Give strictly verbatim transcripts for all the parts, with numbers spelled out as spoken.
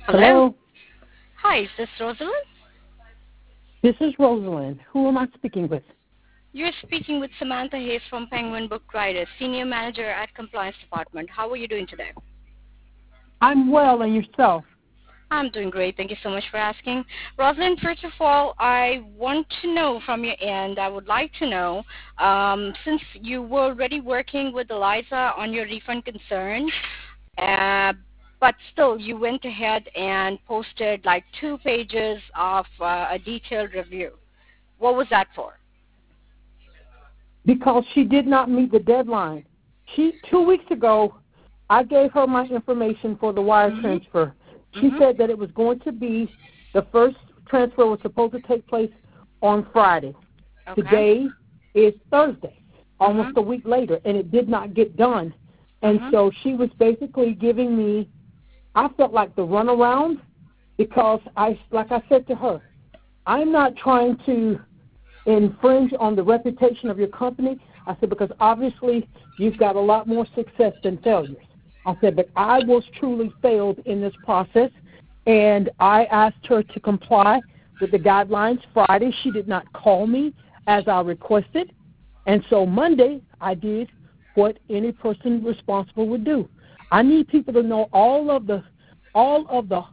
Hello. Hello. Hi, is this Rosalind? This is Rosalind. Who am I speaking with? You're speaking with Samantha Hayes from Penguin Book Writers, Senior Manager at Compliance Department. How are you doing today? I'm well, and yourself? I'm doing great. Thank you so much for asking. Rosalind, first of all, I want to know from your end, I would like to know, um, since you were already working with Eliza on your refund concerns, uh, but still you went ahead and posted like two pages of uh, a detailed review. What was that for? Because she did not meet the deadline. She two weeks ago, I gave her my information for the wire Mm-hmm. transfer. She Mm-hmm. said that it was going to be the first transfer was supposed to take place on Friday. Okay. Today is Thursday, almost Mm-hmm. a week later, and it did not get done. And Mm-hmm. so she was basically giving me, I felt like the runaround because I, like I said to her, I'm not trying to infringe on the reputation of your company. I said, because obviously you've got a lot more success than failures. I said, but I was truly failed in this process, and I asked her to comply with the guidelines. Friday, she did not call me as I requested, and so Monday I did what any person responsible would do. I need people to know all of the all of the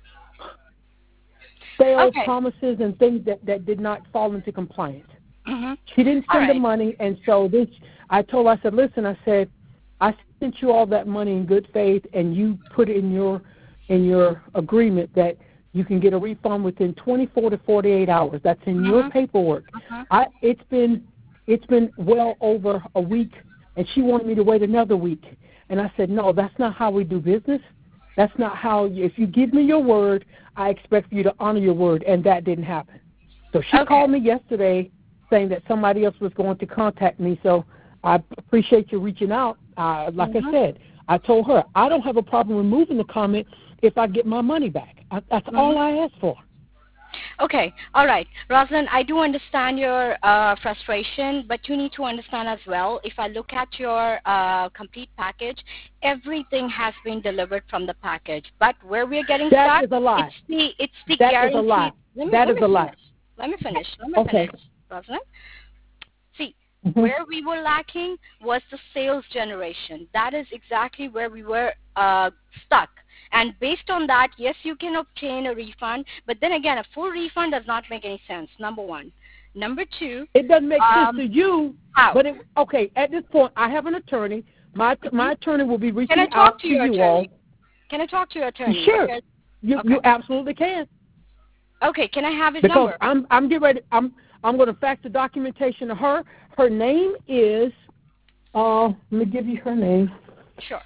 failed Okay. promises and things that, that did not fall into compliance. Mm-hmm. She didn't All send the right. money, and so this, I told her, I said, listen, I said, I sent you all that money in good faith, and you put in your in your agreement that you can get a refund within twenty-four to forty-eight hours. That's in your Mm-hmm. paperwork. Mm-hmm. I it's been it's been well over a week, and she wanted me to wait another week, and I said, no, that's not how we do business. That's not how. You, if you give me your word, I expect you to honor your word, and that didn't happen. So she Okay. called me yesterday saying that somebody else was going to contact me. So I appreciate you reaching out. Uh, like Mm-hmm. I said, I told her I don't have a problem removing the comment if I get my money back. I, that's Mm-hmm. all I asked for. Okay. All right. Rosalind, I do understand your uh, frustration, but you need to understand as well, if I look at your uh, complete package, everything has been delivered from the package. But where we're getting That stuck, is a lie. it's the, it's the That is a guaranteed. lie. Let me, That let is me a lie. finish. Let me finish. Let me Okay. finish, Rosalind. See, Mm-hmm. where we were lacking was the sales generation. That is exactly where we were uh, stuck. And based on that, yes, you can obtain a refund, but then again, a full refund does not make any sense, number one. Number two, It doesn't make um, sense to you, how? but it, okay, at this point, I have an attorney. My my attorney will be Can I reaching talk out to to your you all. attorney? Can I talk to your attorney? Sure. Because, You okay. you absolutely can. Okay, can I have his Because number? I'm I'm getting ready. I'm I'm going to fax the documentation to her. Her name is. Uh, let me give you her name. Sure.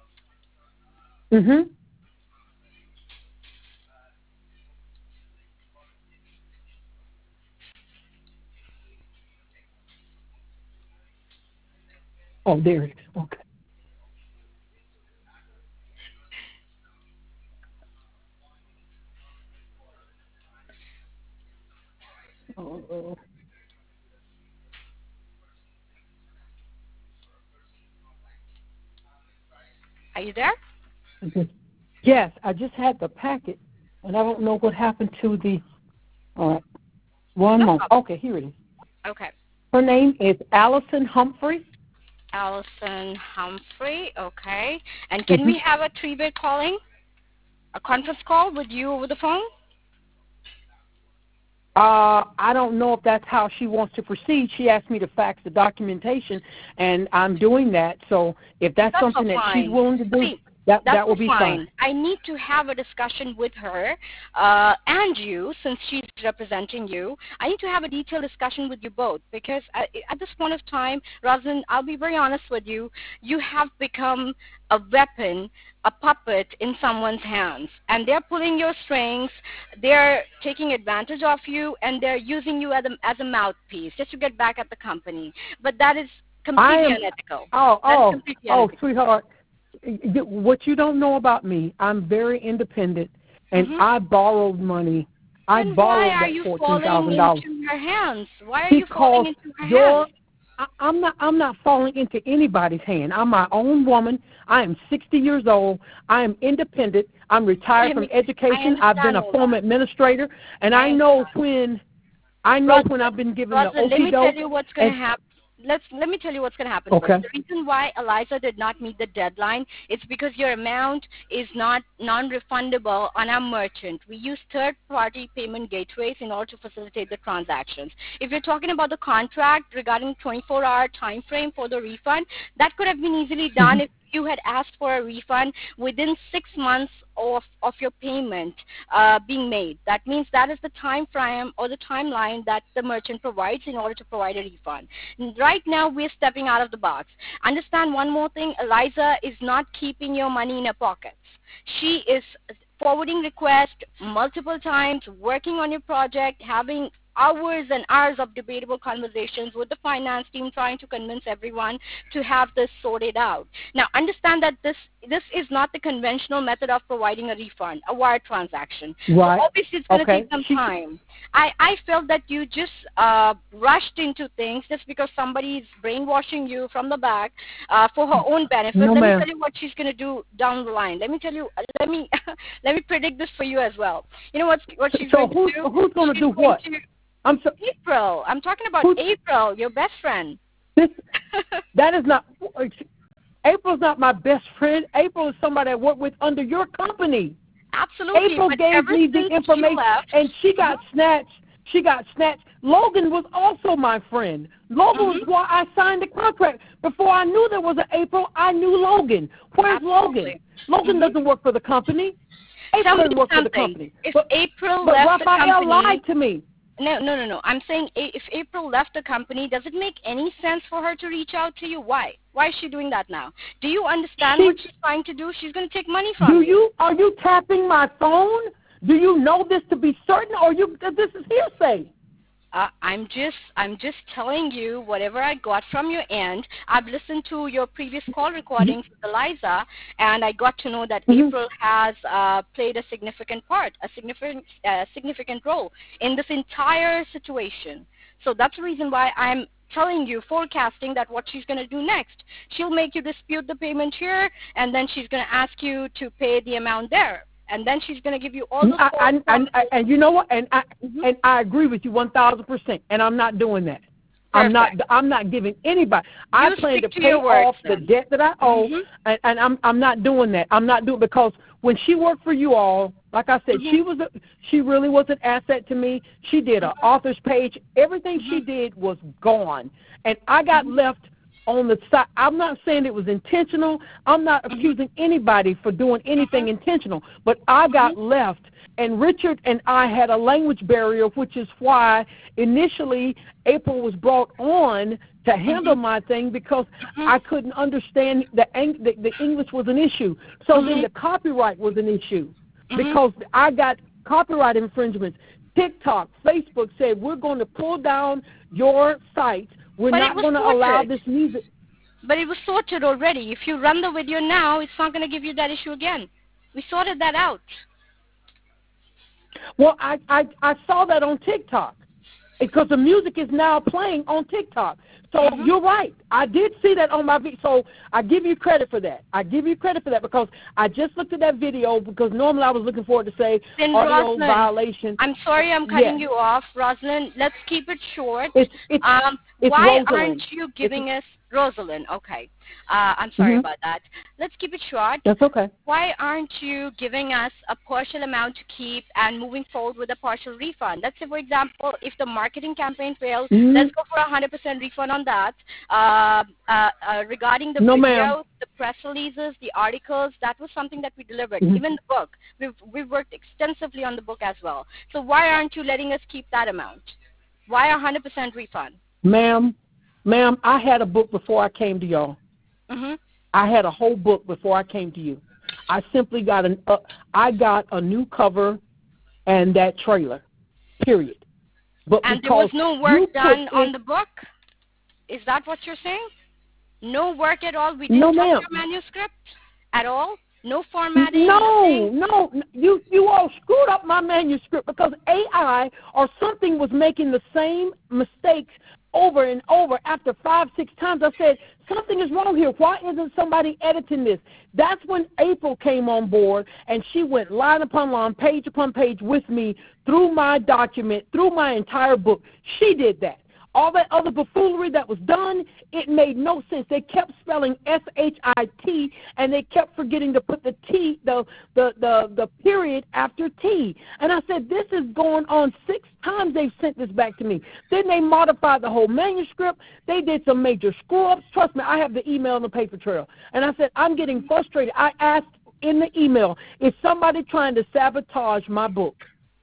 Mhm. Oh, there it is. Okay. Uh, Are you there? okay. Yes, I just had the packet, and I don't know what happened to the. All right. One No moment. problem. Okay, here it is. Okay. Her name is Allison Humphrey. Allison Humphrey, okay. And can Mhm. we have a three-bit calling? A conference call with you over the phone? Uh, I don't know if that's how she wants to proceed. She asked me to fax the documentation, and I'm doing that. So if that's, That's something all that she's fine. willing to do, See, that that's that will all be fine. fine. I need to have a discussion with her uh, and you, since she's representing you. I need to have a detailed discussion with you both because I, at this point of time, Rosalind, I'll be very honest with you, you have become a weapon, a puppet in someone's hands. And they're pulling your strings, they're taking advantage of you, and they're using you as a, as a mouthpiece just to get back at the company. But that is I completely am. unethical. Oh, That is oh, completely oh, unethical. sweetheart. You- What you don't know about me, I'm very independent, and Mm-hmm. I borrowed money. I Then why borrowed are that you fourteen falling thousand dollars into her hands? Why are you falling because into her your hands? I, I'm not. I'm not falling into anybody's hand. I'm my own woman. I am sixty years old. I am independent. I'm retired I from mean, education. I've been a former that. administrator, and I, I know when. I know Rosalind, when I've been given Rosalind, the let me okey-doke. tell you what's going to happen. Let's let me tell you what's going to happen Okay. first. The reason why Eliza did not meet the deadline is because your amount is not non-refundable on our merchant. We use third-party payment gateways in order to facilitate the transactions. If you're talking about the contract regarding twenty-four hour time frame for the refund, that could have been easily done if you had asked for a refund within six months of, of your payment uh, being made. That means that is the time frame or the timeline that the merchant provides in order to provide a refund. Right now, we're stepping out of the box. Understand one more thing, Eliza is not keeping your money in her pockets. She is forwarding requests multiple times, working on your project, having hours and hours of debatable conversations with the finance team, trying to convince everyone to have this sorted out. Now, understand that this this is not the conventional method of providing a refund, a wire transaction. Right. So obviously, it's going to okay. take some time. I, I felt that you just uh, rushed into things just because somebody's brainwashing you from the back uh, for her own benefit. No, let ma'am. me tell you what she's going to do down the line. Let me tell you. Let me let me predict this for you as well. You know what's, what she's so going who's, to do? who's going to do going what? To, I'm so, April. I'm talking about who's, April, your best friend. This, that is not. April's not my best friend. April is somebody I work with under your company. Absolutely. April but gave me the information, left, and she got mm-hmm. snatched. She got snatched. Logan was also my friend. Logan mm-hmm. was why I signed the contract. Before I knew there was an April, I knew Logan. Where's Absolutely. Logan? Logan mm-hmm. doesn't work for the company. April doesn't work something. for the company. If but, April but left Raphael the company, lied to me. No, no, no, no. I'm saying if April left the company, does it make any sense for her to reach out to you? Why? Why is she doing that now? Do you understand she, what she's trying to do? She's going to take money from do you. you. Are you tapping my phone? Do you know this to be certain, or you? This is hearsay. Uh, I'm just, I'm just telling you whatever I got from your end. I've listened to your previous call recordings with Eliza, and I got to know that mm-hmm. April has uh, played a significant part, a significant, uh, significant role in this entire situation. So that's the reason why I'm telling you, forecasting that what she's going to do next. She'll make you dispute the payment here, and then she's going to ask you to pay the amount there. And then she's going to give you all the. I, I, I, I, and you know what? And I mm-hmm. and I agree with you one thousand percent. And I'm not doing that. Perfect. I'm not. I'm not giving anybody. You I plan to, to pay off then. the debt that I owe, mm-hmm. and, and I'm I'm not doing that. I'm not doing because when she worked for you all, like I said, mm-hmm. she was a, she really was an asset to me. She did an mm-hmm. author's page. Everything mm-hmm. she did was gone, and I got mm-hmm. left on the side. I'm not saying it was intentional. I'm not mm-hmm. accusing anybody for doing anything mm-hmm. intentional, but I got mm-hmm. left. And Richard and I had a language barrier, which is why initially April was brought on to handle mm-hmm. my thing because mm-hmm. I couldn't understand the, the the English was an issue. So mm-hmm. then the copyright was an issue mm-hmm. because I got copyright infringements. TikTok, Facebook said, we're going to pull down your site. We're but not going to allow this music. But it was sorted already. If you run the video now, it's not going to give you that issue again. We sorted that out. Well, I, I, I saw that on TikTok because the music is now playing on TikTok. So mm-hmm. you're right. I did see that on my video. So I give you credit for that. I give you credit for that because I just looked at that video because normally I was looking for it to say then audio Rosalind, violation. I'm sorry I'm cutting yes. you off, Rosalind. Let's keep it short. It's, it's, um, it's why Rosalind. aren't you giving it's, us Rosalind? Okay. Uh, I'm sorry mm-hmm. about that. Let's keep it short. That's okay. Why aren't you giving us a partial amount to keep and moving forward with a partial refund? Let's say, for example, if the marketing campaign fails, mm-hmm. let's go for a one hundred percent refund on that. Uh, uh, uh, regarding the no, videos, ma'am. the press releases, the articles, that was something that we delivered. Mm-hmm. Even the book. We've, we've worked extensively on the book as well. So why aren't you letting us keep that amount? Why a one hundred percent refund? Ma'am, ma'am, I had a book before I came to y'all. Mm-hmm. I had a whole book before I came to you. I simply got an uh, I got a new cover and that trailer, period. But and there was no work done on the book? Is that what you're saying? No work at all? We didn't no, touch ma'am. your manuscript at all? No formatting? No, nothing? no. You, you all screwed up my manuscript because A I or something was making the same mistakes over and over after five, six times. I said, something is wrong here. Why isn't somebody editing this? That's when April came on board, and she went line upon line, page upon page with me through my document, through my entire book. She did that. All that other buffoonery that was done, it made no sense. They kept spelling S H I T, and they kept forgetting to put the T, the, the, the, the period after T. And I said, this is going on six times they've sent this back to me. Then they modified the whole manuscript. They did some major screw-ups. Trust me, I have the email and the paper trail. And I said, I'm getting frustrated. I asked in the email, is somebody trying to sabotage my book?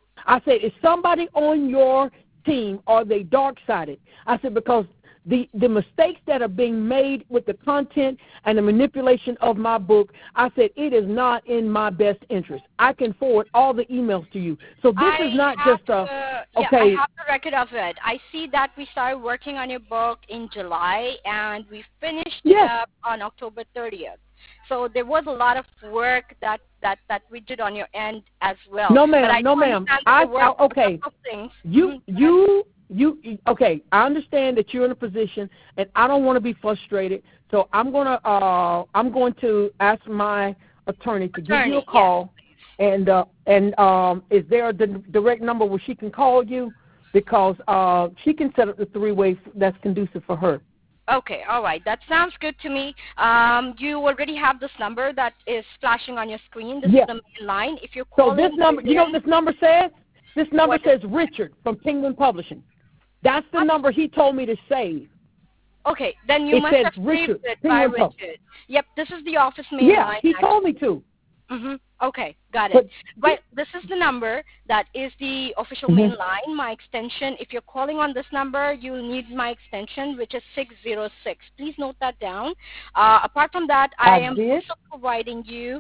I said, is somebody on your team, are they dark-sided? I said, because the, the mistakes that are being made with the content and the manipulation of my book, I said, it is not in my best interest. I can forward all the emails to you. So this I is not have just a, the, okay. Yeah, I have the record of it. I see that we started working on your book in July, and we finished yes. it up on October thirtieth. So there was a lot of work that, that, that we did on your end as well. No, ma'am. No, ma'am. I, I, okay. You, you, you, okay, I understand that you're in a position, and I don't want to be frustrated, so I'm going to, uh, I'm going to ask my attorney to attorney, give you a call, yes. and, uh, and um, is there a direct number where she can call you? Because uh, she can set up the three-way that's conducive for her. Okay, all right. That sounds good to me. Um, you already have this number that is flashing on your screen. This yeah. is the main line. If you're calling, so this number, you know what this number says? This number what? says Richard from Penguin Publishing. That's the number he told me to save. Okay, then you it must says have Richard, saved it Penguin by Pub. Richard. Yep, this is the office main yeah, line. Yeah, he actually. told me to. Mm-hmm. Okay, got it. But, but this is the number that is the official mm-hmm. main line, my extension. If you're calling on this number, you need my extension, which is six zero six. Please note that down. Uh, apart from that, I, I am did. also providing you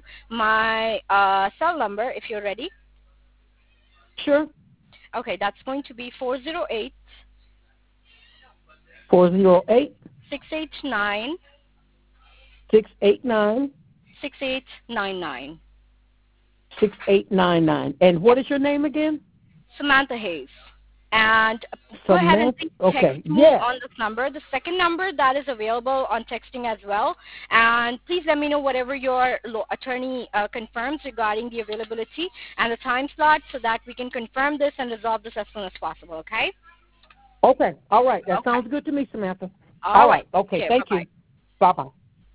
my uh, cell number if you're ready. Sure. Okay, that's going to be four zero eight, four zero eight, six eight nine, six eight nine, six eight nine nine. six eight nine nine. And what is your name again? Samantha Hayes. And Samantha? go ahead and text okay. me yes. on this number. The second number, that is available on texting as well. And please let me know whatever your attorney uh, confirms regarding the availability and the time slot so that we can confirm this and resolve this as soon as possible, okay? Okay. All right. That okay. sounds good to me, Samantha. All, All right. right. Okay. okay Thank bye-bye. you. Bye-bye.